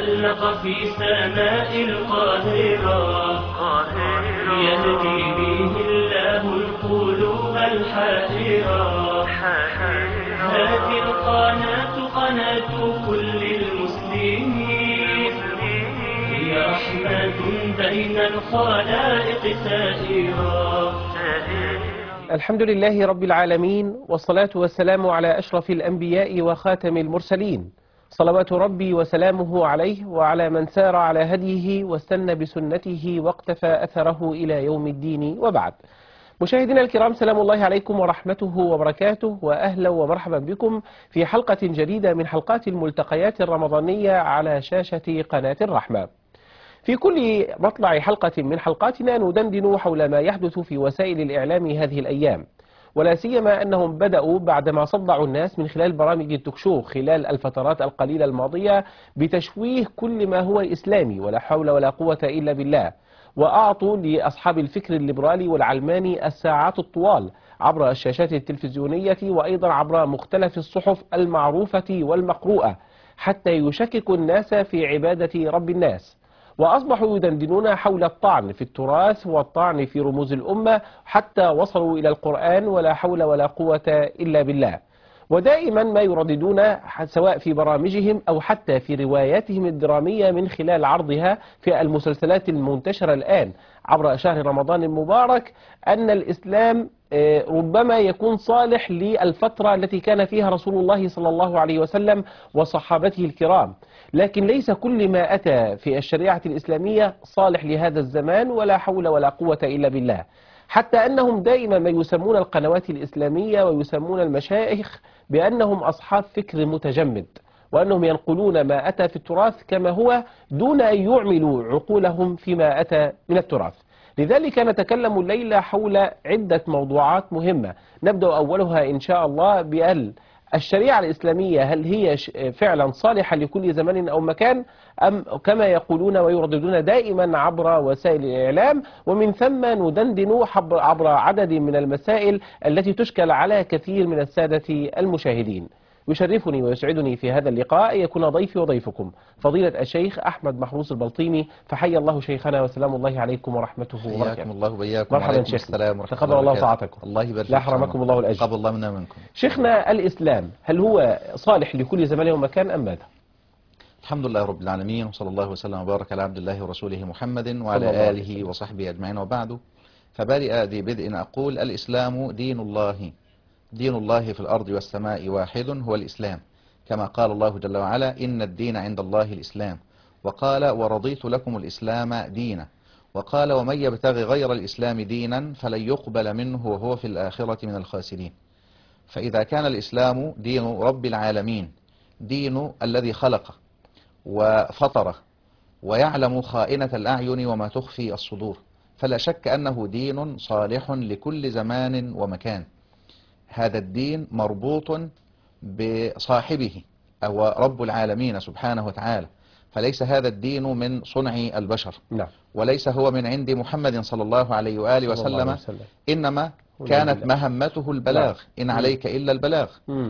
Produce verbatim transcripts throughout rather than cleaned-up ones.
تألق في سماء القاهرة يهدي به الله القلوب الحائرة. هذه القناة قناة كل المسلمين، هي رحمة بين الخلائق سائرة. الحمد لله رب العالمين، والصلاة والسلام على أشرف الأنبياء وخاتم المرسلين، صلوات ربي وسلامه عليه وعلى من سار على هديه واستنى بسنته واقتفى أثره إلى يوم الدين، وبعد. مشاهدينا الكرام، سلام الله عليكم ورحمته وبركاته، وأهلا ومرحبا بكم في حلقة جديدة من حلقات الملتقيات الرمضانية على شاشة قناة الرحمة. في كل مطلع حلقة من حلقاتنا ندندن حول ما يحدث في وسائل الإعلام هذه الأيام، ولا سيما أنهم بدأوا بعدما صدعوا الناس من خلال برامج التوكشو خلال الفترات القليلة الماضية بتشويه كل ما هو إسلامي، ولا حول ولا قوة إلا بالله، وأعطوا لأصحاب الفكر الليبرالي والعلماني الساعات الطوال عبر الشاشات التلفزيونية وأيضا عبر مختلف الصحف المعروفة والمقروءة حتى يشككوا الناس في عبادة رب الناس، وأصبحوا يدندنون حول الطعن في التراث والطعن في رموز الأمة حتى وصلوا إلى القرآن، ولا حول ولا قوة إلا بالله. ودائما ما يرددون سواء في برامجهم أو حتى في رواياتهم الدرامية من خلال عرضها في المسلسلات المنتشرة الآن عبر شهر رمضان المبارك أن الإسلام ربما يكون صالح للفترة التي كان فيها رسول الله صلى الله عليه وسلم وصحابته الكرام، لكن ليس كل ما أتى في الشريعة الإسلامية صالح لهذا الزمان، ولا حول ولا قوة إلا بالله. حتى أنهم دائما ما يسمون القنوات الإسلامية ويسمون المشايخ بأنهم أصحاب فكر متجمد، وأنهم ينقلون ما أتى في التراث كما هو دون أن يعملوا عقولهم فيما أتى من التراث. لذلك نتكلم الليلة حول عدة موضوعات مهمة، نبدأ أولها إن شاء الله بأن الشريعة الإسلامية هل هي فعلا صالحة لكل زمان أو مكان، أم كما يقولون ويرددون دائما عبر وسائل الإعلام، ومن ثم ندندن عبر عدد من المسائل التي تشكل على كثير من السادة المشاهدين. يشرفني ويسعدني في هذا اللقاء أن يكون ضيفي وضيفكم فضيلة الشيخ أحمد محروس البلطيمي، فحي الله شيخنا وسلام الله عليكم ورحمته وبركاته. حياكم الله وبياكم. مرحبا شيخنا، تقبل الله طاعتكم. الله يبارك لا حرمكم الله الأجر. قبل الله منا منكم. شيخنا، الإسلام هل هو صالح لكل زمان ومكان أم ماذا؟ الحمد لله رب العالمين، وصلى الله وسلم وبارك على عبد الله ورسوله محمد وعلى آله وصحبه أجمعين، وبعد. فبارئ ذي بدء أقول: الإسلام دين الله، دين الله في الأرض والسماء واحد هو الإسلام، كما قال الله جل وعلا: إن الدين عند الله الإسلام، وقال: ورضيت لكم الإسلام دينا، وقال: ومن يبتغي غير الإسلام دينا فلن يقبل منه وهو في الآخرة من الخاسرين. فإذا كان الإسلام دين رب العالمين، دين الذي خلقه وفطره ويعلم خائنة الأعين وما تخفي الصدور، فلا شك أنه دين صالح لكل زمان ومكان. هذا الدين مربوط بصاحبه أو رب العالمين سبحانه وتعالى، فليس هذا الدين من صنع البشر، نعم. وليس هو من عند محمد صلى الله عليه وآله وسلم، إنما كانت مهمته البلاغ، إن عليك إلا البلاغ.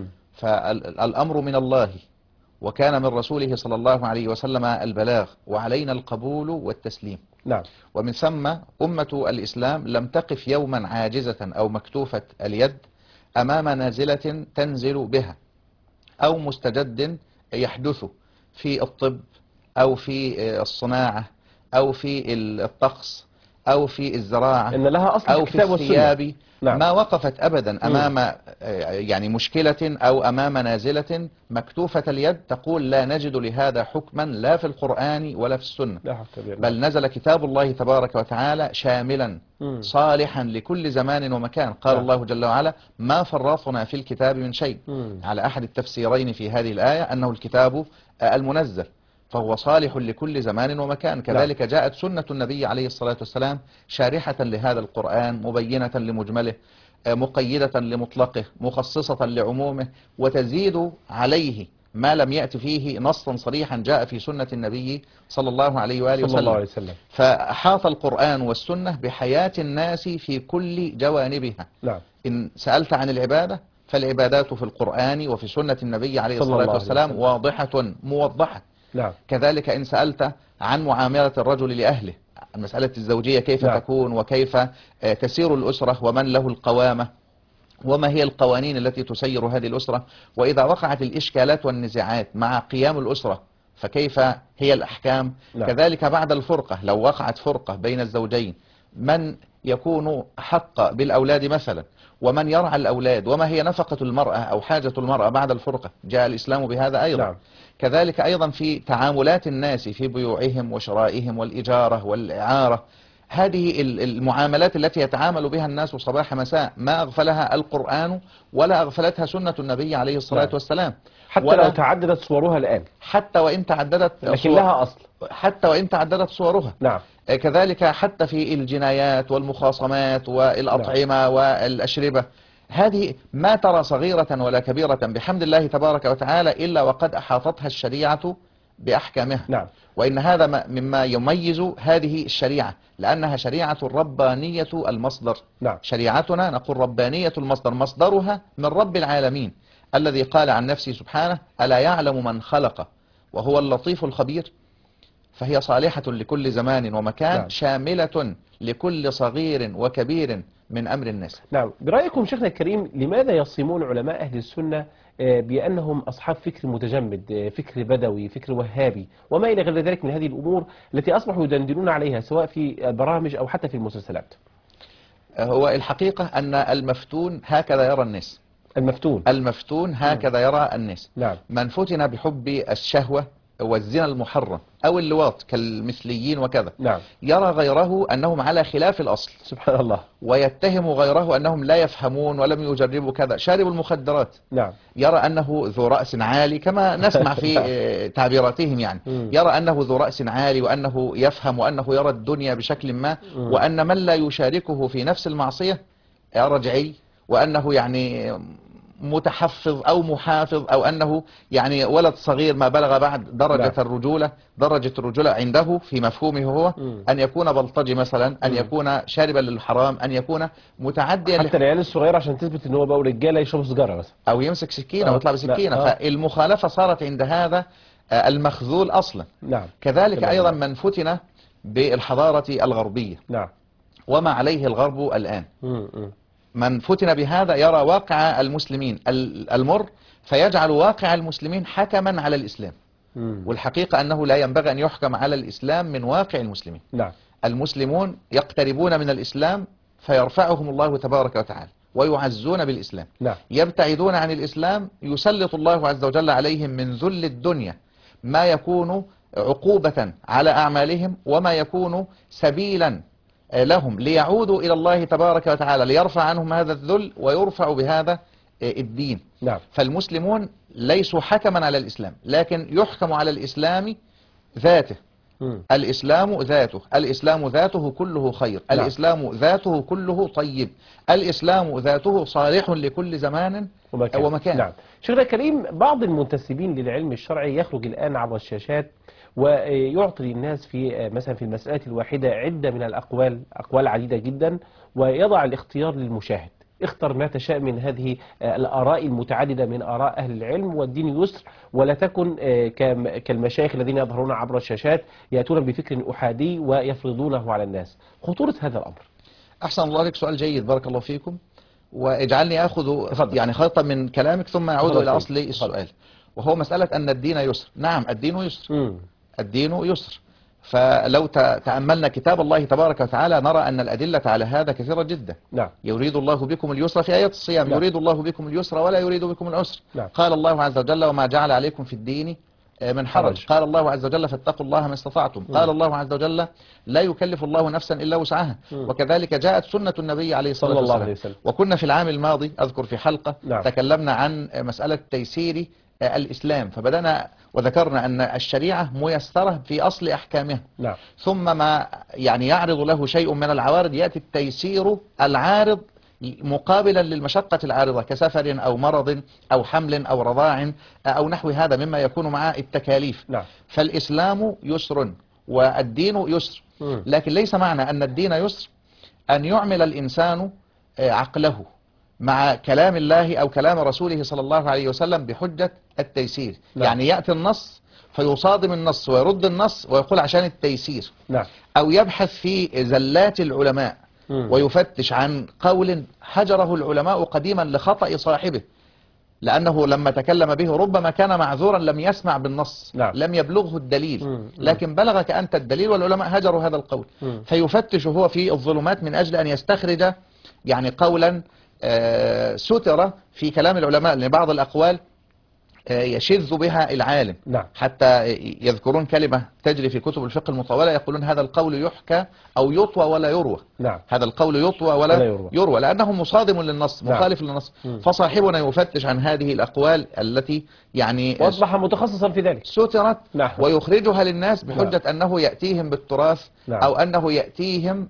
فالأمر من الله، وكان من رسوله صلى الله عليه وسلم البلاغ، وعلينا القبول والتسليم. نعم. ومن ثم أمة الإسلام لم تقف يوما عاجزة أو مكتوفة اليد أمام نازلة تنزل بها أو مستجد يحدث في الطب أو في الصناعة أو في الطقس أو في الزراعة إن لها أصل أو في الثياب. نعم. ما وقفت أبدا أمام يعني مشكلة أو أمام نازلة مكتوفة اليد تقول لا نجد لهذا حكما لا في القرآن ولا في السنة، بل نزل كتاب الله تبارك وتعالى شاملا مم. صالحا لكل زمان ومكان. قال نعم. الله جل وعلا: ما فرطنا في الكتاب من شيء، مم. على أحد التفسيرين في هذه الآية أنه الكتاب المنزل، فهو صالح لكل زمان ومكان. كذلك جاءت سنة النبي عليه الصلاة والسلام شارحة لهذا القرآن، مبينة لمجمله، مقيدة لمطلقه، مخصصة لعمومه، وتزيد عليه ما لم يأتي فيه نصا صريحا جاء في سنة النبي صلى الله عليه وآله وسلم. وسلم. فحاط القرآن والسنة بحياة الناس في كل جوانبها. نعم. إن سألت عن العبادة فالعبادات في القرآن وفي سنة النبي عليه الصلاة والسلام واضحة موضحة، نعم. كذلك إن سألت عن معاملة الرجل لأهله، مسألة الزوجية كيف نعم. تكون وكيف تسير الأسرة ومن له القوامة وما هي القوانين التي تسير هذه الأسرة، وإذا وقعت الإشكالات والنزاعات مع قيام الأسرة فكيف هي الأحكام. نعم. كذلك بعد الفرقة لو وقعت فرقة بين الزوجين من يكون حق بالأولاد مثلا ومن يرعى الأولاد وما هي نفقة المرأة أو حاجة المرأة بعد الفرقة، جاء الإسلام بهذا أيضا. نعم. كذلك أيضا في تعاملات الناس في بيوعهم وشرائهم والإجارة والإعارة، هذه المعاملات التي يتعامل بها الناس صباح مساء ما أغفلها القرآن ولا أغفلتها سنة النبي عليه الصلاة نعم. والسلام، حتى ولا لو تعددت صورها الآن، حتى وإن تعددت لكن صور لها أصل. حتى وإن تعددت صورها. نعم. كذلك حتى في الجنايات والمخاصمات والأطعمة والأشربة، هذه ما ترى صغيرة ولا كبيرة بحمد الله تبارك وتعالى إلا وقد أحاطتها الشريعة بأحكامها. نعم. وإن هذا مما يميز هذه الشريعة لأنها شريعة ربانية المصدر. نعم. شريعتنا نقول ربانية المصدر، مصدرها من رب العالمين الذي قال عن نفسه سبحانه ألا يعلم من خلق وهو اللطيف الخبير، فهي صالحة لكل زمان ومكان. نعم. شاملة لكل صغير وكبير من أمر الناس. نعم. برأيكم شيخنا الكريم لماذا يصمون علماء أهل السنة بأنهم أصحاب فكر متجمد، فكر بدوي، فكر وهابي وما إلى غير ذلك من هذه الأمور التي أصبحوا يدندنون عليها سواء في البرامج أو حتى في المسلسلات؟ هو الحقيقة أن المفتون هكذا يرى الناس. المفتون المفتون هكذا يرى الناس. نعم. من فتن بحب الشهوة والزنا المحرم أو اللواط كالمثليين وكذا، نعم. يرى غيره أنهم على خلاف الأصل سبحان الله، ويتهم غيره أنهم لا يفهمون ولم يجربوا كذا. شارب المخدرات نعم. يرى أنه ذو رأس عالي كما نسمع في تعبيراتهم، يعني يرى أنه ذو رأس عالي وأنه يفهم وأنه يرى الدنيا بشكل ما، وأن من لا يشاركه في نفس المعصية رجعي، وأنه يعني متحفظ أو محافظ أو أنه يعني ولد صغير ما بلغ بعد درجة نعم. الرجولة. درجة الرجولة عنده في مفهومه هو مم. أن يكون بلطجي مثلا، أن مم. يكون شاربا للحرام، أن يكون متعديا حتى العيال الصغيرة عشان تثبت ان هو بقى رجاله يشربوا سيجاره مثلا أو يمسك سكينة آه. ويطلع بسكينة. آه. فالمخالفة صارت عند هذا المخذول أصلا. نعم. كذلك تمام. أيضا من فتن بالحضارة الغربية نعم. وما عليه الغرب الآن، مم. مم. من فتن بهذا يرى واقع المسلمين المر فيجعل واقع المسلمين حكما على الإسلام. مم. والحقيقة أنه لا ينبغي أن يحكم على الإسلام من واقع المسلمين. نعم. المسلمون يقتربون من الإسلام فيرفعهم الله تبارك وتعالى ويعزون بالإسلام. نعم. يبتعدون عن الإسلام يسلط الله عز وجل عليهم من ذل الدنيا ما يكون عقوبة على أعمالهم وما يكون سبيلا لهم ليعودوا إلى الله تبارك وتعالى ليرفع عنهم هذا الذل ويرفع بهذا الدين. نعم. فالمسلمون ليسوا حكما على الإسلام لكن يحكم على الإسلام ذاته. مم. الإسلام ذاته، الإسلام ذاته كله خير. نعم. الإسلام ذاته كله طيب. الإسلام ذاته صالح لكل زمان ومكان. ومكان. نعم. شيخنا الكريم بعض المنتسبين للعلم الشرعي يخرج الآن عبر الشاشات ويعطي الناس في مثلا في المسألة الواحدة عدة من الأقوال، أقوال عديدة جدا، ويضع الاختيار للمشاهد، اختر ما تشاء من هذه الآراء المتعددة من آراء أهل العلم، والدين يسر ولا تكن كالمشايخ الذين يظهرون عبر الشاشات يأتون بفكر أحادي ويفرضونه على الناس. خطورة هذا الأمر. أحسن الله عليك، سؤال جيد بارك الله فيكم، واجعلني أخذ تفضل. يعني خطة من كلامك ثم أعود تفضل. إلى أصل السؤال، وهو مسألة أن الدين يسر. نعم الدين يسر. مم. الدين يسر. فلو تأملنا كتاب الله تبارك وتعالى نرى أن الأدلة على هذا كثيرة جدا. نعم. يريد الله بكم اليسر في آية الصيام. نعم. يريد الله بكم اليسر ولا يريد بكم العسر. نعم. قال الله عز وجل وما جعل عليكم في الدين من حرج. حرج. قال الله عز وجل فاتقوا الله ما استطعتم. مم. قال الله عز وجل لا يكلف الله نفسا إلا وسعها. مم. وكذلك جاءت سنة النبي عليه الصلاة صلى الله والسلام. عليه وسلم. وكنا في العام الماضي أذكر في حلقة نعم. تكلمنا عن مسألة تيسير الإسلام، فبدأنا وذكرنا أن الشريعة ميسرة في أصل أحكامها. نعم. ثم ما يعني يعرض له شيء من العوارض يأتي التيسير العارض مقابلا للمشقة العارضة كسفر أو مرض أو حمل أو رضاع أو نحو هذا مما يكون مع التكاليف. نعم. فالإسلام يسر والدين يسر، مم. لكن ليس معنى أن الدين يسر أن يعمل الإنسان عقله مع كلام الله أو كلام رسوله صلى الله عليه وسلم بحجة التيسير. نعم. يعني يأتي النص فيصادم النص ويرد النص ويقول عشان التيسير، نعم. أو يبحث في زلات العلماء مم. ويفتش عن قول هجره العلماء قديما لخطأ صاحبه، لأنه لما تكلم به ربما كان معذورا، لم يسمع بالنص، نعم. لم يبلغه الدليل، مم. لكن بلغك أنت الدليل والعلماء هجروا هذا القول. مم. فيفتش هو في الظلمات من أجل أن يستخرج يعني قولا آه، ستر في كلام العلماء، لأن بعض الأقوال آه، يشذ بها العالم، نعم. حتى يذكرون كلمة تجري في كتب الفقه المطولة، يقولون هذا القول يحكى أو يطوى ولا يروى. نعم. هذا القول يطوى ولا, ولا يروى. يروى لأنه مصادم للنص، نعم. مخالف للنص. مم. فصاحبنا يفتش عن هذه الأقوال التي يعني وأصبح متخصصا في ذلك. سترت، نعم. ويخرجها للناس بحجة نعم. أنه يأتيهم بالتراث، نعم. أو أنه يأتيهم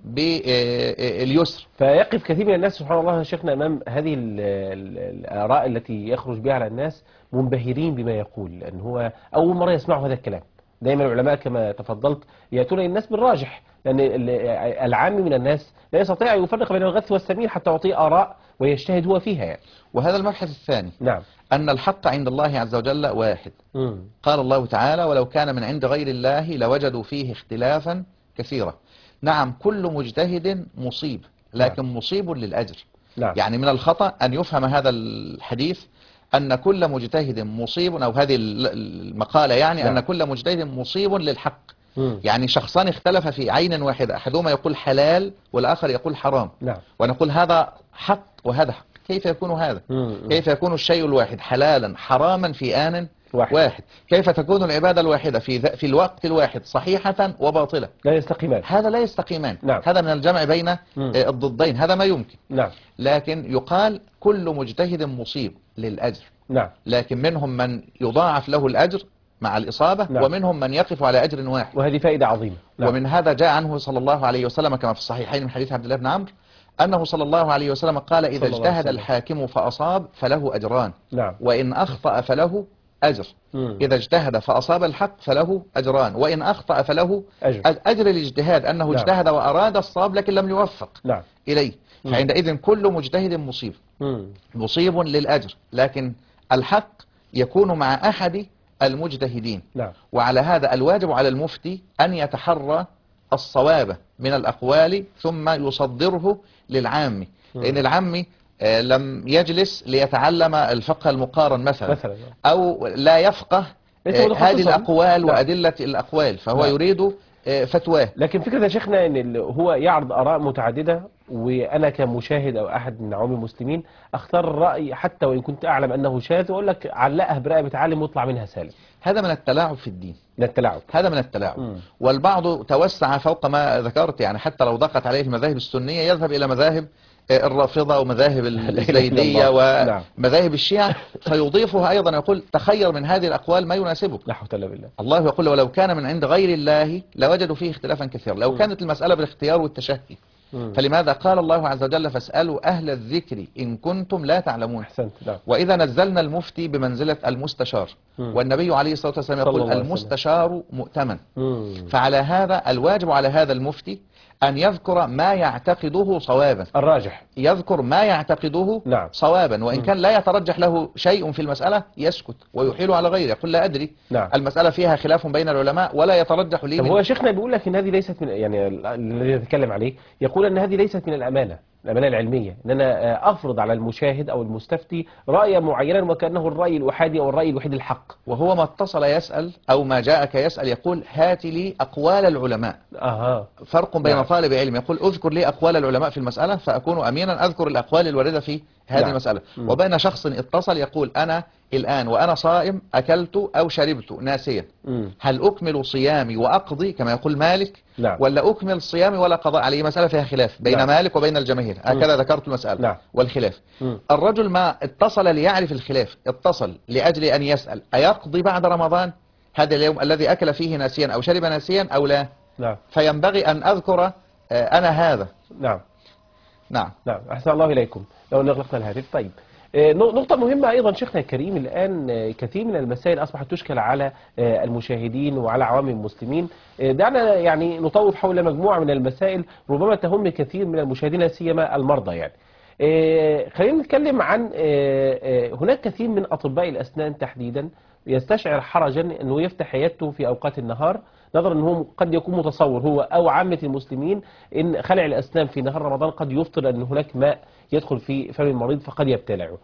باليسر. فيقف كثير من الناس سبحان الله يا شيخنا أمام هذه ال- ال- الآراء التي يخرج بها على الناس منبهرين بما يقول، لأن هو أول مرة يسمعوا هذا الكلام. دائما العلماء كما تفضلت يأتون الناس بالراجح، لأن ال- العام من الناس لا يستطيع أن يفرق بين الغث والسمين حتى يعطيه آراء ويجتهد هو فيها يعني. وهذا المبحث الثاني، نعم. أن الحق عند الله عز وجل واحد. مم. قال الله تعالى ولو كان من عند غير الله لوجدوا فيه اختلافا كثيرا. نعم، كل مجتهد مصيب، لكن مصيب للأجر. نعم. يعني من الخطأ أن يفهم هذا الحديث أن كل مجتهد مصيب، أو هذه المقالة يعني نعم. أن كل مجتهد مصيب للحق. مم. يعني شخصان اختلف في عين واحدة، أحدهما يقول حلال والآخر يقول حرام، نعم. ونقول هذا حق وهذا حق. كيف يكون هذا؟ مم. كيف يكون الشيء الواحد حلالا حراما في آن واحد. واحد؟ كيف تكون العبادة الواحدة في ذ- في الوقت الواحد صحيحة وباطلة؟ لا يستقيمان. هذا لا يستقيمان. نعم. هذا من الجمع بين آه، مم. الضدين، هذا ما يمكن. نعم. لكن يقال كل مجتهد مصيب للأجر، نعم. لكن منهم من يضاعف له الأجر مع الإصابة، نعم. ومنهم من يقف على أجر واحد. وهذه فائدة عظيمة. نعم. ومن هذا جاء عنه صلى الله عليه وسلم كما في الصحيحين من حديث عبد الله بن عمرو أنه صلى الله عليه وسلم قال إذا صلى الله عليه اجتهد وسلم. الحاكم فأصاب فله أجران، نعم. وإن أخطأ فله أجر. مم. إذا اجتهد فأصاب الحق فله أجران، وإن أخطأ فله أجر. أجر الاجتهاد، أنه نعم. اجتهد وأراد الصواب لكن لم يوفق نعم. إليه. مم. فعندئذ كل مجتهد مصيب، مم. مصيب للأجر، لكن الحق يكون مع أحد المجتهدين. نعم. وعلى هذا الواجب على المفتي أن يتحرى الصواب من الأقوال ثم يصدره للعام، لأن العام آه، لم يجلس ليتعلم الفقه المقارن مثلا, مثلا. أو لا يفقه ليس آه، متخصصاً. هذه الأقوال نعم. وأدلة الأقوال، فهو نعم. يريد آه، فتواه. لكن فكرة يا شيخنا ان ال- هو يعرض اراء متعددة، وانا كمشاهد او احد من عوام المسلمين اختار الراي حتى وان كنت اعلم انه شاذ، واقول لك علقها برقبة عالم واطلع منها سالم. هذا من التلاعب في الدين، ده التلاعب. هذا من التلاعب. مم. والبعض توسع فوق ما ذكرت، يعني حتى لو ضاقت عليه المذاهب السنية يذهب إلى مذاهب آه، الرافضة ومذاهب الزيدية نعم. ومذاهب الشيعة، فيضيفها أيضا، يقول تخير من هذه الأقوال ما يناسبك. لا حول ولا بالله. الله يقول ولو كان من عند غير الله لوجدوا فيه اختلافا كثيرا. لو مم. كانت المسألة بالاختيار والتشهي، مم. فلماذا قال الله عز وجل فاسألوا أهل الذكر إن كنتم لا تعلمون؟ احسنت. نعم. وإذا نزلنا المفتي بمنزلة المستشار، مم. والنبي عليه الصلاة والسلام صلى الله يقول عليه وسلم. المستشار مؤتمن. مم. فعلى هذا الواجب على هذا المفتي أن يذكر ما يعتقده صوابا، الراجح. يذكر ما يعتقده نعم. صوابا، وإن مم. كان لا يترجح له شيء في المسألة يسكت ويحيل على غيره، يقول لا أدري. نعم. المسألة فيها خلاف بين العلماء ولا يترجح لي طب من- هو شيخنا بيقول لك ان هذه ليست من، يعني الذي يتكلم عليه يقول ان هذه ليست من الامانه، الامانه العلميه، ان انا افرض على المشاهد او المستفتي رايا معينا وكانه الراي الاحادي او الراي الوحيد الحق. وهو ما اتصل يسأل أو ما جاءك يسأل يقول هات لي أقوال العلماء. اها. فرق بين نعم. طالب علم يقول اذكر لي أقوال العلماء في المسألة فأكون أمينا أذكر الأقوال الواردة في هذه نعم. المسألة، مم. وبين شخص اتصل يقول أنا الآن وأنا صائم أكلت أو شربت ناسيا، مم. هل أكمل صيامي وأقضي كما يقول مالك، نعم. ولا أكمل صيامي ولا قضاء عليه؟ مسألة فيها خلاف بين نعم. مالك وبين الجماهير، هكذا ذكرت المسألة. نعم. والخلاف. مم. الرجل ما اتصل ليعرف الخلاف، اتصل لأجل أن يسأل أيقضي بعد رمضان هذا اليوم الذي أكل فيه ناسيا أو شرب ناسيا أو لا؟ نعم. فينبغي أن أذكر آه، أنا هذا. نعم. نعم. نعم. أحسن الله إليكم. لو نغلقنا الهاتف. طيب آه، نقطة مهمة أيضا شيخنا الكريم، الآن آه، كثير من المسائل أصبحت تشكل على آه، المشاهدين وعلى عوام المسلمين. آه، دعنا يعني نطوف حول مجموعة من المسائل ربما تهم كثير من المشاهدين لا سيما المرضى يعني. آه، خلينا نتكلم عن آه، آه، هناك كثير من أطباء الأسنان تحديدا يستشعر حرجا أنه يفتح عيادته في أوقات النهار، نظرا أنه قد يكون متصور هو أو عامة المسلمين أن خلع الأسنان في نهار رمضان قد يفطر، أن هناك ماء يدخل في فم المريض فقد يبتلعه.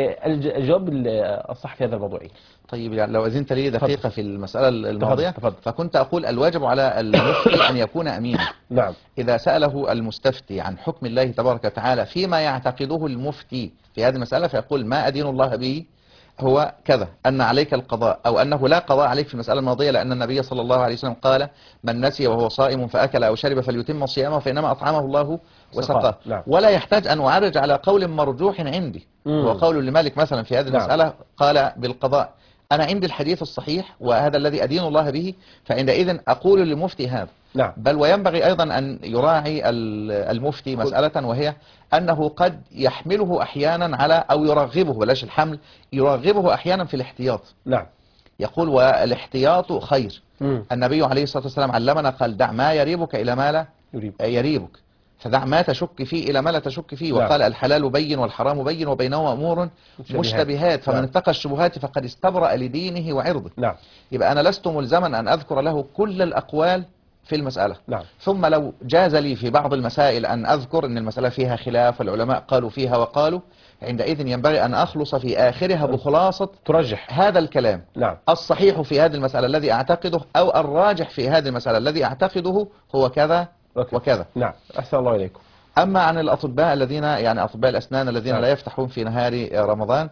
الجواب الصح في هذا الموضوع إيه؟ طيب يعني لو أذنت لي دقيقة تفضل. في المسألة الماضية، تفضل. تفضل. فكنت أقول الواجب على المفتي أن يكون أمينا. نعم. إذا سأله المستفتي عن حكم الله تبارك وتعالى فيما يعتقده المفتي في هذه المسألة، فيقول ما أدين الله به هو كذا، أن عليك القضاء، أو أنه لا قضاء عليك في المسألة الماضية، لأن النبي صلى الله عليه وسلم قال من نسي وهو صائم فأكل أو شرب فليتم صيامه فإنما أطعمه الله وسقاه. نعم. ولا يحتاج أن أعرج على قول مرجوح عندي، مم. هو قول لمالك مثلا في هذه نعم. المسألة قال بالقضاء. أنا عندي الحديث الصحيح وهذا الذي أدين الله به، فعندئذ أقول للمفتي هذا. نعم. بل وينبغي أيضا أن يراعي المفتي مسألة، وهي أنه قد يحمله أحيانا على، أو يرغبه، بلاش الحمل، يرغبه أحيانا في الاحتياط. نعم. يقول والاحتياط خير. مم. النبي عليه الصلاة والسلام علمنا قال دع ما يريبك إلى ما لا يريب. يريبك، فدع ما تشك فيه إلى ما لا تشك فيه. نعم. وقال الحلال بين والحرام بين وبينهما أمور مشتبهات. مشتبهات فمن نعم. اتقى الشبهات فقد استبرأ لدينه وعرضه. نعم. يبقى أنا لست ملزما أن أذكر له كل الأقوال في المسألة. نعم. ثم لو جاز لي في بعض المسائل أن أذكر أن المسألة فيها خلاف والعلماء قالوا فيها وقالوا، عندئذ ينبغي أن أخلص في آخرها بخلاصة ترجح هذا الكلام. نعم. الصحيح في هذه المسألة الذي أعتقده، أو الراجح في هذه المسألة الذي أعتقده هو كذا وكذا. وكذا. نعم. أحسن الله إليكم. أما عن الأطباء الذين يعني أطباء الأسنان الذين نعم. لا يفتحون في نهار رمضان،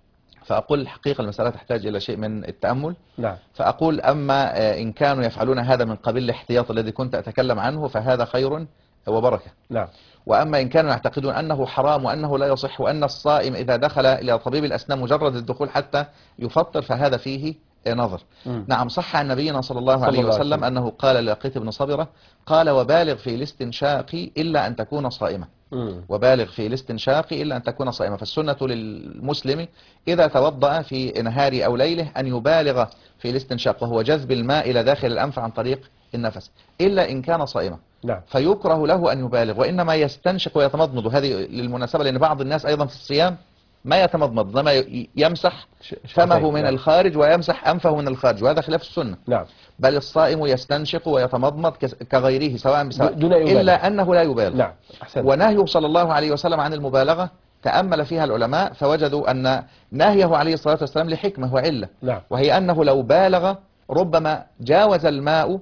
فأقول الحقيقة المسألة تحتاج إلى شيء من التأمل. نعم. فأقول أما إن كانوا يفعلون هذا من قبيل الاحتياط الذي كنت أتكلم عنه فهذا خير وبركة. نعم. وأما إن كانوا يعتقدون أنه حرام وأنه لا يصح، وأن الصائم إذا دخل إلى طبيب الأسنان مجرد الدخول حتى يفطر، فهذا فيه نظر. مم. نعم. صح عن نبينا صلى الله صلى عليه الله عليه وسلم وسلم. أنه قال للقيط بن صبرة قال وبالغ في الاستنشاق إلا أن تكون صائمة. مم. وبالغ في الاستنشاق إلا أن تكون صائمة. فالسنة للمسلم إذا توضأ في نهار أو ليله أن يبالغ في الاستنشاق، وهو جذب الماء إلى داخل الأنف عن طريق النفس، إلا إن كان صائما. نعم. فيكره له أن يبالغ، وإنما يستنشق ويتمضمض. هذه للمناسبة لأن بعض الناس أيضا في الصيام ما يتمضمض، إنما يمسح فمه من نعم. الخارج ويمسح أنفه من الخارج، وهذا خلاف السنة. نعم. بل الصائم يستنشق ويتمضمض كغيره سواء بسواء، دون يبالغ. إلا أنه لا يبالغ. نعم. أحسن. ونهيه صلى الله عليه وسلم عن المبالغة تأمل فيها العلماء فوجدوا أن نهيه عليه الصلاة والسلام لحكمة وعلة. نعم. وهي أنه لو بالغ ربما جاوز الماء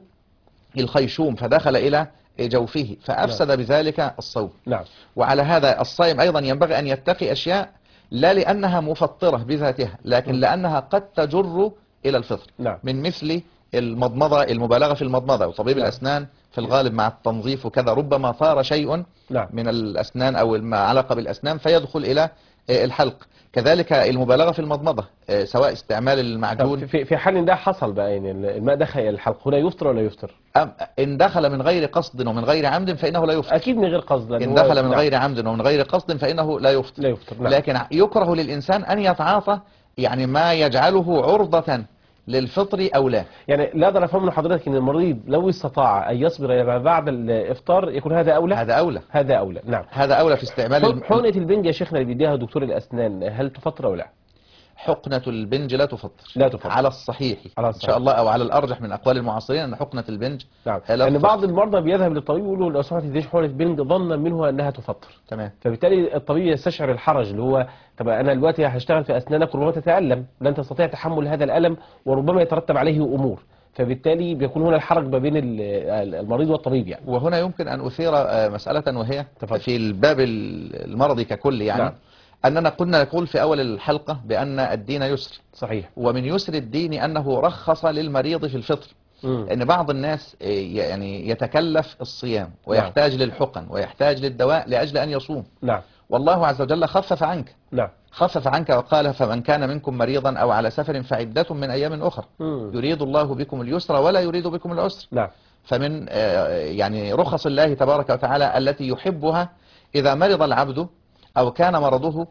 الخيشوم فدخل إلى جوفه فأفسد نعم. بذلك الصوم. نعم. وعلى هذا الصائم أيضا ينبغي أن يتقي أشياء لا لأنها مفطرة بذاتها، لكن م. لأنها قد تجر إلى الفطر. نعم. من مثل المضمضة، المبالغة في المضمضة، وطبيب نعم. الأسنان في الغالب مع التنظيف وكذا ربما طار شيء نعم. من الأسنان أو ما علاقة بالأسنان فيدخل إلى الحلق. كذلك المبالغة في المضمضة سواء استعمال المعجون. في في حال ده حصل بقى، يعني الماء دخل إلى الحلق، هنا يفطر ولا يفطر؟ إن دخل من غير قصد ومن غير عمد فإنه لا يفطر. أكيد من غير قصد. إن دخل من غير عمد ومن غير قصد فإنه لا يفطر. لا يفطر. نعم. لكن يكره للإنسان أن يتعاطى يعني ما يجعله عرضة للفطر أو لا. يعني لا أقدر أفهم من حضرتك أن المريض لو استطاع أن يصبر إلى بعد الإفطار يكون هذا أولى؟ هذا أولى. هذا أولى. نعم. هذا أولى في استعمال حقنة البنج يا شيخنا اللي بيديها دكتور الأسنان هل تفطر أو لا؟ حقنة البنج لا تفطر. لا تفطر على الصحيح على إن شاء الله، أو على الأرجح من أقوال المعاصرين أن حقنة البنج نعم. لا لأن تفطر. بعض المرضى بيذهب للطبيب يقول له لو سمحت تديش حقنة بنج ظنا منه أنها تفطر. تمام. فبالتالي الطبيب يستشعر الحرج اللي هو طب أنا دلوقتي هشتغل في أسنانك وربما تتألم، لن تستطيع تحمل هذا الألم وربما يترتب عليه أمور، فبالتالي بيكون هنا الحرج ما بين المريض والطبيب يعني. وهنا يمكن أن أثير مسألة وهي تفضل. في الباب المرضي ككل يعني. نعم. أننا كنا نقول في أول الحلقة بأن الدين يسر. صحيح. ومن يسر الدين أنه رخص للمريض في الفطر. مم. لأن بعض الناس يعني يتكلف الصيام ويحتاج نعم. للحقن ويحتاج للدواء لأجل أن يصوم. نعم. والله عز وجل خفف عنك. نعم. خفف عنك وقال فمن كان منكم مريضا أو على سفر فعدة من أيام أخرى. مم. يريد الله بكم اليسر ولا يريد بكم العسر. نعم. فمن يعني رخص الله تبارك وتعالى التي يحبها إذا مرض العبد أو كان مرضه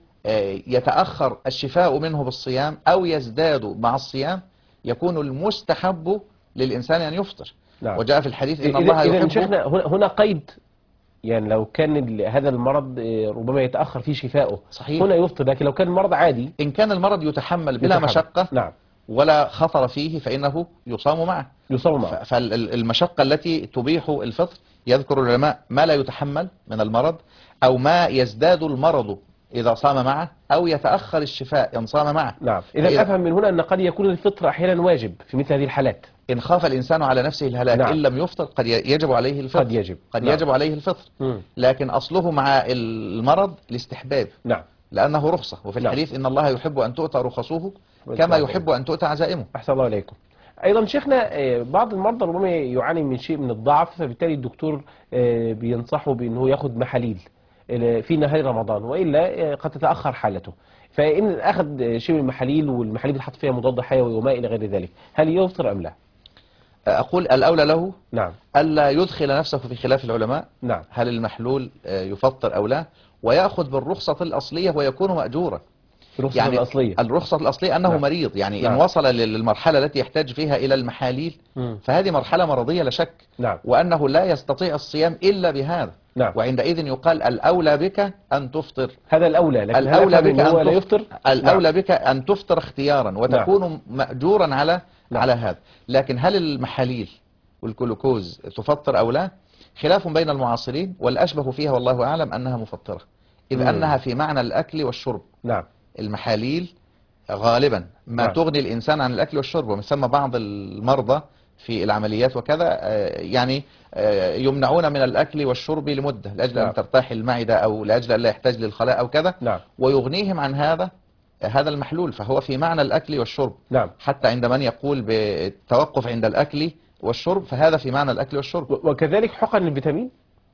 يتأخر الشفاء منه بالصيام أو يزداد مع الصيام يكون المستحب للإنسان أن يفطر. نعم. وجاء في الحديث إن الله إذا يحب. شيخنا هنا قيد، يعني لو كان هذا المرض ربما يتأخر فيه شفاؤه صحيح. هنا يفطر، لكن لو كان المرض عادي إن كان المرض يتحمل بلا يتحمل. مشقة نعم. ولا خطر فيه فإنه يصام معه. يصام معه. فالمشقة التي تبيح الفطر يذكر العلماء ما لا يتحمل من المرض، أو ما يزداد المرض إذا صام معه، أو يتأخر الشفاء إن صام معه. نعم. إذا أفهم من هنا أن قد يكون الفطر أحيانا واجب في مثل هذه الحالات. إن خاف الإنسان على نفسه الهلاك نعم. إن لم يفطر قد يجب عليه الفطر. قد يجب قد نعم. يجب عليه الفطر. مم. لكن أصله مع المرض الاستحباب. نعم. لأنه رخصة، وفي نعم. الحديث إن الله يحب أن تؤتى رخصه كما يحب أن تؤتى عزائمه. أحسن الله إليكم. أيضا شيخنا بعض المرضى ربما يعاني من شيء من الضعف، فبالتالي الدكتور بينصحه بأنه يأخذ محاليل في نهار رمضان، وإلا قد تتأخر حالته. فإن أخذ شيء من المحاليل، والمحاليل بيتحط فيها مضاد حيوي وما إلى غير ذلك، هل يفطر أم لا؟ أقول الأولى له نعم ألا يدخل نفسه في خلاف العلماء. نعم. هل المحلول يفطر أو لا، ويأخذ بالرخصة الأصلية ويكون مأجورا. الرخصة يعني الأصلية الرخصة الأصلية أنه نعم. مريض يعني نعم. إن وصل للمرحلة التي يحتاج فيها إلى المحاليل م. فهذه مرحلة مرضية لا شك. نعم. وأنه لا يستطيع الصيام إلا بهذا. نعم. وعندئذ يقال الأولى بك أن تفطر. هذا الأولى، لكن الأولى بك أن لا يفطر. الأولى نعم. بك أن تفطر اختيارا وتكون نعم. مأجورا على نعم. على هذا. لكن هل المحاليل والجلوكوز تفطر أو لا؟ خلاف بين المعاصرين، والأشبه فيها والله أعلم أنها مفطرة، إذ مم. أنها في معنى الأكل والشرب. نعم. المحاليل غالبا ما نعم. تغني الإنسان عن الأكل والشرب، ومن ثم بعض المرضى في العمليات وكذا يعني يمنعون من الأكل والشرب لمدة لأجل نعم. أن ترتاح المعدة، أو لأجل أن لا يحتاج للخلاء أو كذا. نعم. ويغنيهم عن هذا هذا المحلول، فهو في معنى الأكل والشرب. نعم. حتى عند من يقول بالتوقف عند الأكل والشرب فهذا في معنى الأكل والشرب. وكذلك حقن الفيتامين،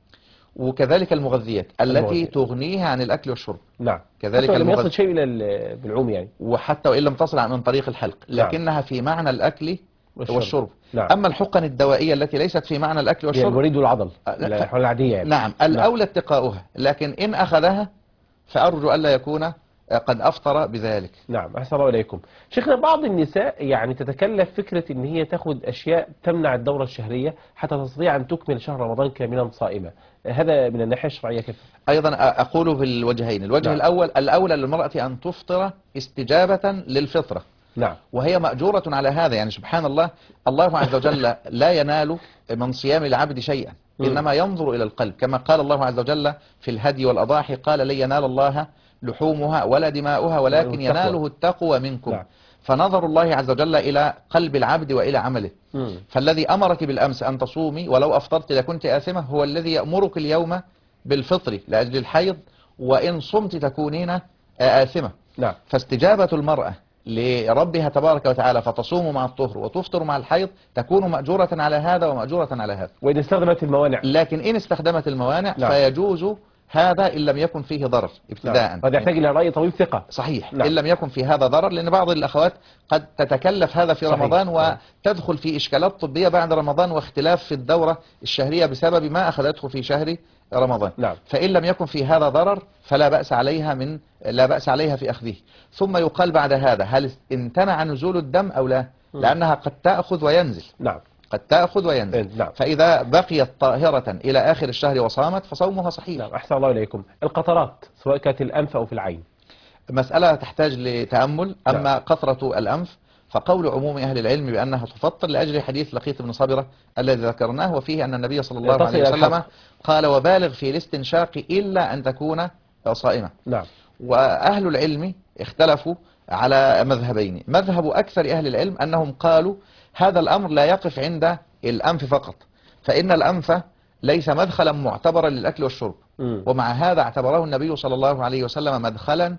وكذلك المغذيات التي تغنيها عن الأكل والشرب. نعم. كذلك لم يصل شيء إلى البلعوم يعني، وحتى وإن لم تصل من طريق الحلق، لكنها نعم. في معنى الأكل والشرب, والشرب. نعم. أما الحقن الدوائية التي ليست في معنى الأكل والشرب، يعني الوريد والعضل الحقن العادية يعني. نعم. الأولى اتقاؤها، لكن إن أخذها فأرجو ألا يكون قد أفطر بذلك. نعم. أحسن الله إليكم. شيخنا بعض النساء يعني تتكلف فكرة إن هي تاخد أشياء تمنع الدورة الشهرية حتى تستطيع أن تكمل شهر رمضان كاملا صائمة، هذا من الناحية الشرعية كيف؟ أيضا أقول في الوجهين. الوجه نعم. الأول الأولى للمرأة أن تفطر استجابة للفطرة. نعم. وهي مأجورة على هذا. يعني سبحان الله، الله عز وجل لا ينال من صيام العبد شيئا، إنما ينظر إلى القلب، كما قال الله عز وجل في الهدي والأضاحي: قال لن ينال الله لحومها ولا دماؤها ولكن يناله التقوى منكم. نعم. فنظر الله عز وجل إلى قلب العبد وإلى عمله. مم. فالذي أمرك بالأمس أن تصومي ولو أفطرت لكنت آثمة هو الذي يأمرك اليوم بالفطر لأجل الحيض، وإن صمت تكونين آثمة. نعم. فاستجابة المرأة لربها تبارك وتعالى فتصوم مع الطهر وتفطر مع الحيض تكون مأجورة على هذا ومأجورة على هذا، وإن استخدمت الموانع. لكن إن استخدمت الموانع نعم. فيجوز هذا إن لم يكن فيه ضرر ابتداء. قد يحتاج إلى رأي طبيب ثقة. صحيح. نعم. إن لم يكن في هذا ضرر، لأن بعض الأخوات قد تتكلف هذا في صحيح. رمضان وتدخل في إشكالات طبية بعد رمضان واختلاف في الدورة الشهرية بسبب ما أخذته في شهر رمضان. نعم. فإن لم يكن في هذا ضرر فلا بأس عليها من لا بأس عليها في أخذه. ثم يقال بعد هذا: هل امتنع نزول الدم أو لا؟ لأنها قد تأخذ وينزل. نعم. قد تأخذ وينزل. نعم. فإذا بقيت طاهرة إلى آخر الشهر وصامت فصومها صحيح. نعم. أحسن الله إليكم. القطرات سواء كانت الأنف أو في العين، مسألة تحتاج لتأمل. أما نعم. قطرة الأنف فقول عموم أهل العلم بأنها تفطر لأجل حديث لقيط بن صبرة الذي ذكرناه، وفيه أن النبي صلى الله عليه وسلم قال: وبالغ في الاستنشاق إلا أن تكون صائمة. نعم. وأهل العلم اختلفوا على مذهبين. مذهب أكثر أهل العلم أنهم قالوا هذا الأمر لا يقف عند الأنف فقط، فإن الأنف ليس مدخلا معتبرا للأكل والشرب. م. ومع هذا اعتبره النبي صلى الله عليه وسلم مدخلا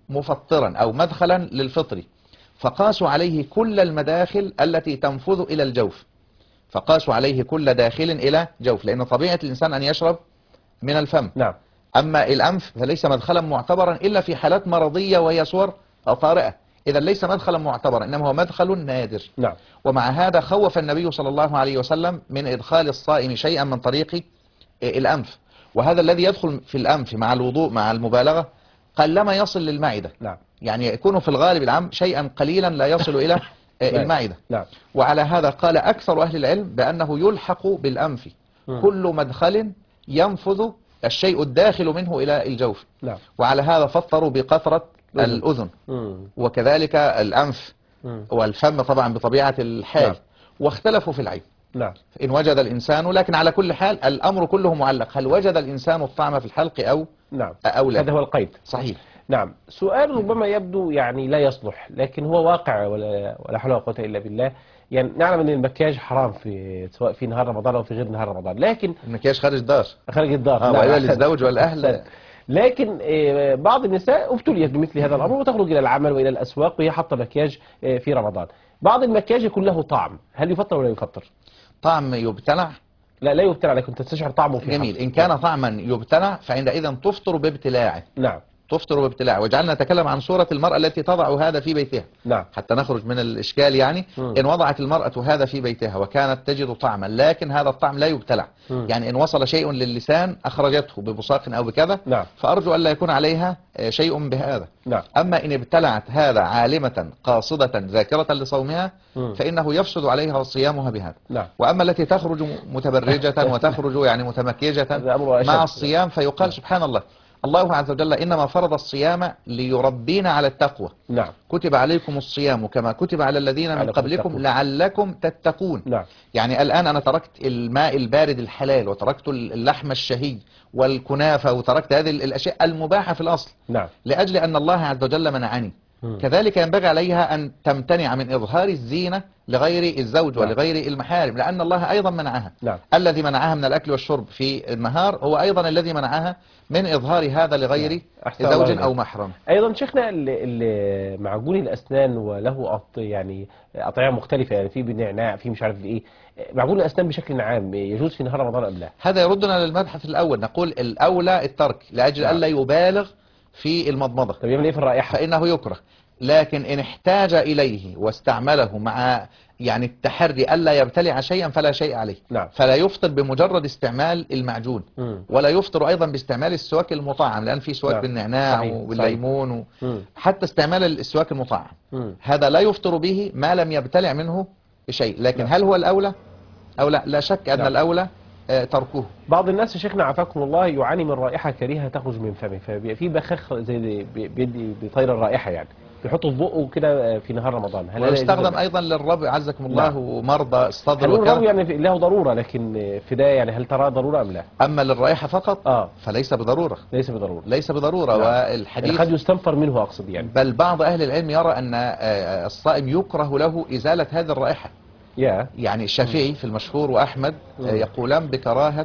مفطرا أو مدخلا للفطر، فقاسوا عليه كل المداخل التي تنفذ إلى الجوف، فقاسوا عليه كل داخل إلى جوف، لأن طبيعة الإنسان أن يشرب من الفم. نعم. أما الأنف فليس مدخلا معتبرا إلا في حالات مرضية وهي صور طارئة، إذا ليس مدخلا معتبرا إنما هو مدخل نادر. نعم. ومع هذا خوف النبي صلى الله عليه وسلم من إدخال الصائم شيئا من طريق الأنف، وهذا الذي يدخل في الأنف مع الوضوء مع المبالغة قلما يصل للمعدة. نعم. يعني يكون في الغالب العام شيئا قليلا لا يصل إلى المعدة. نعم. وعلى هذا قال أكثر أهل العلم بأنه يلحق بالأنف م. كل مدخل ينفذ الشيء الداخل منه إلى الجوف. نعم. وعلى هذا فطروا بقطرة الأذن. م. وكذلك الأنف مم. والفم طبعا بطبيعة الحال. نعم. واختلفوا في العين نعم. إن وجد الإنسان، لكن على كل حال الأمر كله معلق، هل وجد الإنسان الطعم في الحلق أو نعم. أو لا. هذا هو القيد. صحيح. نعم. سؤال ربما يبدو يعني لا يصلح، لكن هو واقع، ولا ولا حول ولا قوة إلا بالله. يعني نعلم أن المكياج حرام في سواء في نهار رمضان أو في غير نهار رمضان، لكن المكياج خارج دار خارج الدار. آه نعم. وإلى للزوج والأهل. لكن آه، بعض النساء ابتليت بمثل هذا الأمر وتخرج إلى العمل وإلى الأسواق وهي حاطة مكياج آه، في رمضان. بعض المكياج يكون له طعم، هل يفطر ولا يفطر؟ طعم يبتلع؟ لا لا يبتلع، لكن تستشعر طعمه في جميل. حق. إن كان طعما يبتلع فعندئذ تفطر بابتلاعه. نعم. تفطر بابتلاع. وجعلنا نتكلم عن صورة المرأة التي تضع هذا في بيتها نعم. حتى نخرج من الإشكال. يعني مم. إن وضعت المرأة هذا في بيتها وكانت تجد طعما، لكن هذا الطعم لا يبتلع، مم. يعني إن وصل شيء للسان أخرجته ببصاق أو بكذا، نعم. فأرجو أن لا يكون عليها آه، شيء بهذا. نعم. أما إن ابتلعت هذا عالمة قاصدة ذاكرة لصومها مم. فإنه يفسد عليها صيامها بهذا. نعم. وأما التي تخرج متبرجة وتخرج يعني متمكيجة هذا أمر أشد. مع الصيام فيقال سبحان الله، الله عز وجل إنما فرض الصيام ليربينا على التقوى. نعم. كتب عليكم الصيام كما كتب على الذين من لعلكم قبلكم تتقون. لعلكم تتقون. نعم. يعني الآن أنا تركت الماء البارد الحلال وتركت اللحم الشهي والكنافة وتركت هذه الأشياء المباحة في الأصل نعم. لأجل أن الله عز وجل منعني. مم. كذلك ينبغي عليها أن تمتنع من إظهار الزينة لغير الزوج نعم. ولغير المحارم، لأن الله أيضا منعها. نعم. الذي منعها من الأكل والشرب في النهار هو أيضا الذي منعها من إظهار هذا لغير نعم. أحسن الله زوج إليك. أو محرم. أيضا شيخنا ال- ال- معجون الأسنان وله أط يعني أطعمة مختلفة، يعني في بالنعناع، في مش عارف إيه. معجون الأسنان بشكل عام يجوز في نهار رمضان أم لا؟ هذا يردنا للمبحث الأول، نقول الأولى الترك لأجل نعم. ألا يبالغ في المضمضة طب يعمل إيه في الرائحة؟ فإنه يكره. لكن إن احتاج إليه واستعمله مع يعني التحري ألا يبتلع شيئا فلا شيء عليه. نعم. فلا يفطر بمجرد استعمال المعجون، مم. ولا يفطر أيضا باستعمال السواك المطعم، لأن في سواك نعم. بالنعناع صحيح. والليمون و... مم. حتى استعمال السواك المطعم مم. هذا لا يفطر به ما لم يبتلع منه بشيء. لكن نعم. هل هو الأولى أو لا؟ لا شك أن نعم. الأولى آه، تركه. بعض الناس يا شيخنا عافاكم الله يعاني من رائحة كريهة تخرج من فمه، فبيبقى في بخاخ زي بي- بيدي بيطير الرائحة، يعني بيحطه في بقه كده في نهار رمضان. هل هذا يجوز ويستخدم أم لا؟ أيضا للربع عزكم الله نعم. ومرضى الصدر هنقول الربو وكذا. يعني في- له ضرورة، لكن في ده يعني هل ترى ضرورة أم لا؟ أما للرائحة فقط آه فليس بضرورة. ليس بضرورة. ليس بضرورة. نعم. والحديث يعني قد يستنفر منه أقصد يعني. بل بعض أهل العلم يرى أن آه، الصائم يكره له إزالة هذه الرائحة. يا يعني الشافعي في المشهور وأحمد آه، مم. يقولان بكراهة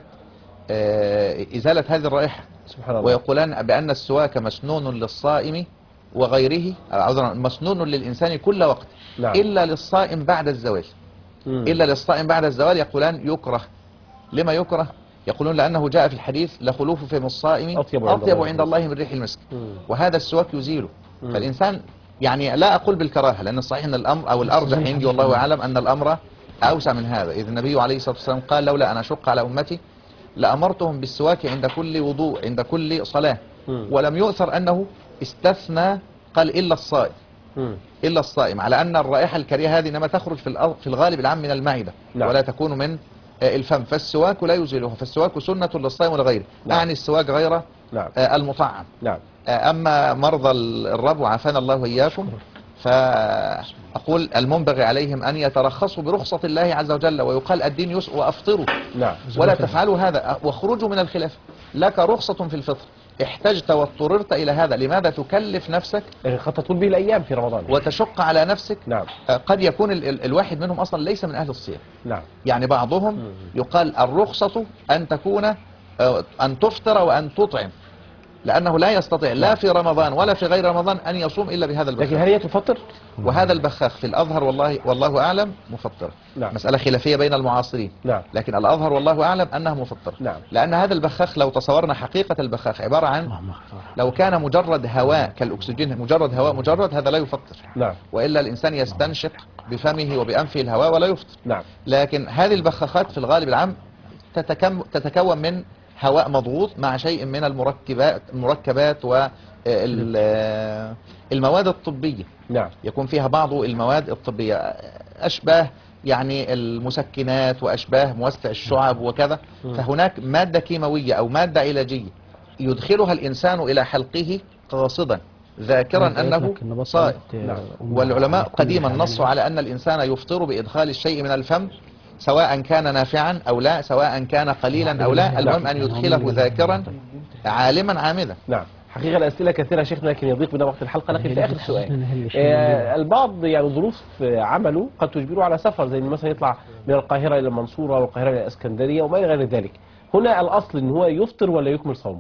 آه، إزالة هذه الرائحة، سبحان الله. ويقولان بأن السواك مسنون للصائم وغيره، أو عذرا مسنون للإنسان كل وقت نعم. إلا للصائم بعد الزوال. مم. إلا للصائم بعد الزوال يقولان يكره. لما يكره؟ يقولون لأنه جاء في الحديث لخلوف فم الصائم أطيب عند أطيب الله عند الله من ريح المسك، مم. وهذا السواك يزيله. مم. فالإنسان يعني لا أقول بالكراهة، لأن الصحيح أن الأمر أو الأرجح عندي والله أعلم أن الأمر أوسع من هذا، إذ النبي عليه الصلاة والسلام قال لولا أن أشق على أمتي لأمرتهم بالسواك عند كل وضوء عند كل صلاة. مم. ولم يؤثر أنه استثنى قال إلا الصائم، مم. إلا الصائم، على أن الرائحة الكريهة هذه إنما تخرج في الأ- في الغالب العام من المعدة نعم. ولا تكون من آه، الفم، فالسواك لا يزيلها، فالسواك سنة للصائم ولغيره. نعم. أعني السواك غير نعم. آه، المطعم. نعم. آه، أما مرضى الربو عافانا الله وإياكم فأقول المنبغي عليهم أن يترخصوا برخصة الله عز وجل، ويقال الدين يسر وأفطروا نعم. ولا تفعلوا هذا واخرجوا من الخلاف. لك رخصة في الفطر، احتجت واضطررت إلى هذا، لماذا تكلف نفسك لكن قد تطول به الأيام في رمضان. وتشق على نفسك؟ نعم. آه، قد يكون ال ال الواحد منهم أصلا ليس من أهل الصيام. نعم. يعني بعضهم مم. يقال الرخصة أن تكون آه، أن تفطر وأن تطعم، لأنه لا يستطيع لا في رمضان ولا في غير رمضان أن يصوم إلا بهذا لكن البخاخ. هل هي تفطر؟ وهذا البخاخ في الأظهر والله والله أعلم مفطر. نعم. مسألة خلافية بين المعاصرين، نعم. لكن الأظهر والله أعلم أنه مفطر. نعم. لأن هذا البخاخ لو تصورنا حقيقة البخاخ عبارة عن لو كان مجرد هواء كالأكسجين، مجرد هواء مجرد، هذا لا يفطر، نعم. وإلا الإنسان يستنشق بفمه وبأنفه الهواء ولا يفطر. نعم. لكن هذه البخاخات في الغالب العام تتكم تتكون من هواء مضغوط مع شيء من المركبات المركبات والمواد الطبية. نعم. يكون فيها بعض المواد الطبية أشباه يعني المسكنات وأشباه موسع الشعب وكذا. مم. فهناك مادة كيماوية أو مادة علاجية يدخلها الإنسان إلى حلقه قاصدا ذاكرا أنه صائم. نعم. والعلماء قديما نصوا على أن الإنسان يفطر بإدخال الشيء من الفم سواء كان نافعا أو لا، سواء كان قليلا أو لا، المهم أن يدخله ذاكرا عالما عامدا. نعم. حقيقة الأسئلة كثيرة يا شيخنا، لكن يضيق بنا وقت الحلقة. لكن في آخر سؤال، آه البعض يعني ظروف عمله قد تجبره على سفر، زي مثلا يطلع من القاهرة إلى المنصورة والقاهرة إلى الإسكندرية وما إلى غير ذلك. هنا الأصل إن هو يفطر ولا يكمل صومه؟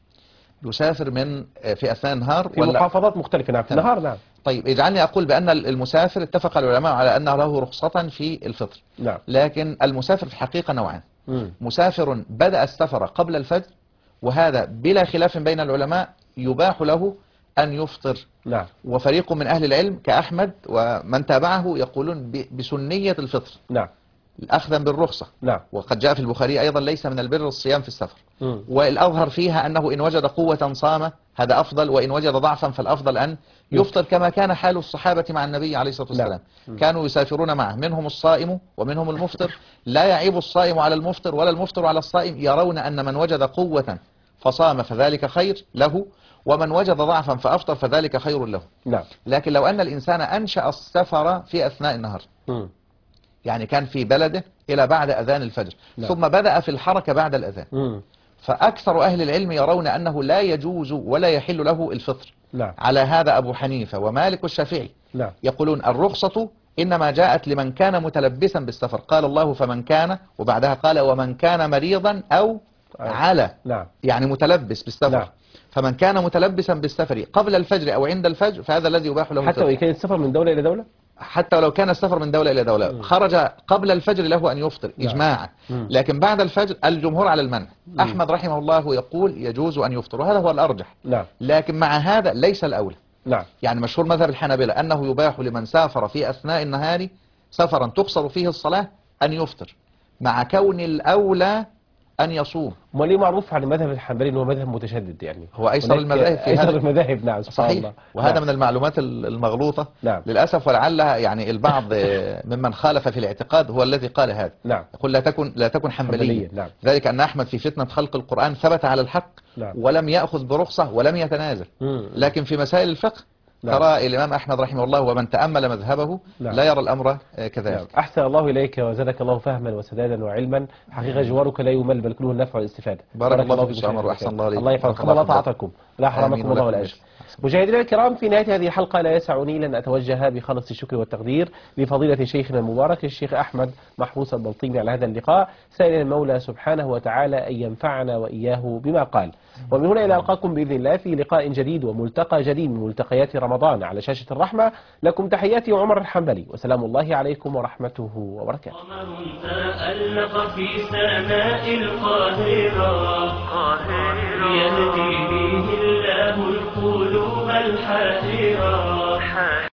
يسافر من في أثناء النهار في ولا محافظات مختلفة؟ نعم، في النهار. نعم. طيب اجعلني أقول بأن المسافر اتفق العلماء على أنه له رخصة في الفطر. نعم. لكن المسافر في الحقيقة نوعان. مم. مسافر بدأ السفر قبل الفجر، وهذا بلا خلاف بين العلماء يباح له أن يفطر. نعم. وفريق من أهل العلم كأحمد ومن تابعه يقولون بسنية الفطر. نعم. أخذا بالرخصة. نعم. وقد جاء في البخاري أيضا ليس من البر الصيام في السفر. مم. والأظهر فيها أنه إن وجد قوة صام، هذا أفضل، وإن وجد ضعفا فالأفضل أن يفطر، كما كان حال الصحابة مع النبي عليه الصلاة والسلام. نعم. كانوا يسافرون معه، منهم الصائم ومنهم المفطر، لا يعيب الصائم على المفطر ولا المفطر على الصائم، يرون أن من وجد قوة فصام فذلك خير له، ومن وجد ضعفا فأفطر فذلك خير له. نعم. لكن لو أن الإنسان أنشأ السفر في أثناء النهار، مم. يعني كان في بلده إلى بعد أذان الفجر، نعم. ثم بدأ في الحركة بعد الأذان، مم. فأكثر أهل العلم يرون أنه لا يجوز ولا يحل له الفطر. نعم. على هذا أبو حنيفة ومالك والشافعي. نعم. يقولون الرخصة إنما جاءت لمن كان متلبسا بالسفر، قال الله فمن كان، وبعدها قال ومن كان مريضا أو على، نعم. يعني متلبس بالسفر. نعم. فمن كان متلبسا بالسفر قبل الفجر أو عند الفجر فهذا الذي يباح له حتى الفطر. وإن كان السفر من دولة إلى دولة؟ حتى ولو كان السفر من دولة إلى دولة، خرج قبل الفجر له أن يفطر إجماعا. مم. لكن بعد الفجر الجمهور على المنع. مم. أحمد رحمه الله يقول يجوز أن يفطر، وهذا هو الأرجح. نعم. لكن مع هذا ليس الأولى. نعم. يعني مشهور مذهب الحنابلة أنه يباح لمن سافر في أثناء النهار سفرا تقصر فيه الصلاة أن يفطر، مع كون الأولى أن يصوم. امال ليه معروف عن المذهب الحنبلي انه مذهب متشدد؟ يعني هو أيسر المذاهب في أيسر هذا. المذاهب. نعم. سبحان صحيح. الله. وهذا نعم. من المعلومات المغلوطة. نعم. للأسف، ولعلها يعني البعض ممن خالف في الاعتقاد هو الذي قال هذا. نعم. يقول لا تكن لا تكن حنبليا. نعم. ذلك أن أحمد في فتنة خلق القرآن ثبت على الحق. نعم. ولم يأخذ برخصة ولم يتنازل. مم. لكن في مسائل الفقه نعم. ترى الإمام أحمد رحمه الله ومن تأمل مذهبه نعم. لا يرى الأمر كذلك. نعم. أحسن الله إليك وزادك الله فهما وسدادا وعلما. حقيقة جوارك لا يمل بل كله النفع والاستفادة. بارك الله فيك فيك عمر وأحسن الله عليك. الله يحفظكم الله طاعتكم لا حرمكم الله والأجر. مشاهدينا الكرام، في نهاية هذه الحلقة لا يسعني لن أتوجه بخالص الشكر والتقدير لفضيلة شيخنا المبارك الشيخ أحمد محروس البلطيمي على هذا اللقاء، سائلا المولى سبحانه وتعالى أن ينفعنا وإياه بما قال. ومن هنا إلى ألقاكم بإذن الله في لقاء جديد وملتقى جديد من ملتقيات رمضان على شاشة الرحمة، لكم تحياتي عمر الحنبلي، وسلام الله عليكم ورحمته وبركاته. قمر تألق في سماء القاهرة، يهدي به الله القلوب الحائرة.